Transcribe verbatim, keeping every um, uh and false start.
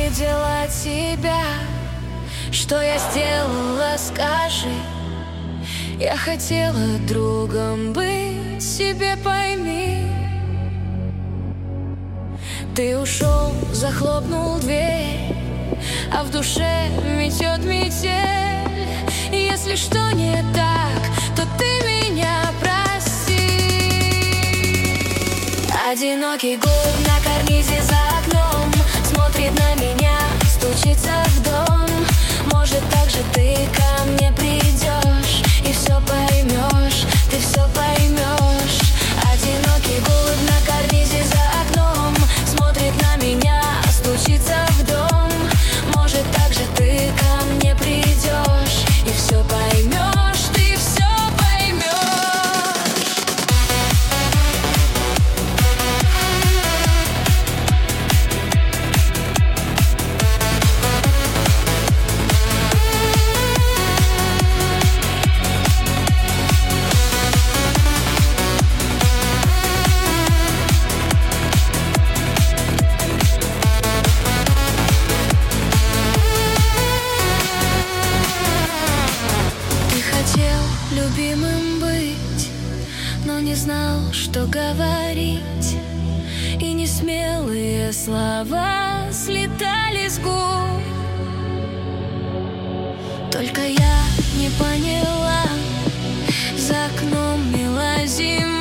видела тебя. Что я сделала, скажи? Я хотела другом быть, себе пойми. Ты ушел, захлопнул дверь, а в душе метет метель. Если что не так, то ты меня прости. Одинокий голубь на карнизе за окном смотрит на меня, стучится в дом. Может, так же ты ко мне придешь и все поймешь, ты все поймешь. Одинокий голубь на карнизе за окном смотрит на меня, стучится в дом. Может, так же ты ко мне придешь и все поймешь, ты все поймешь. Любимым быть, но не знал, что говорить, и несмелые слова слетали с губ. Только я не поняла, за окном мела зима.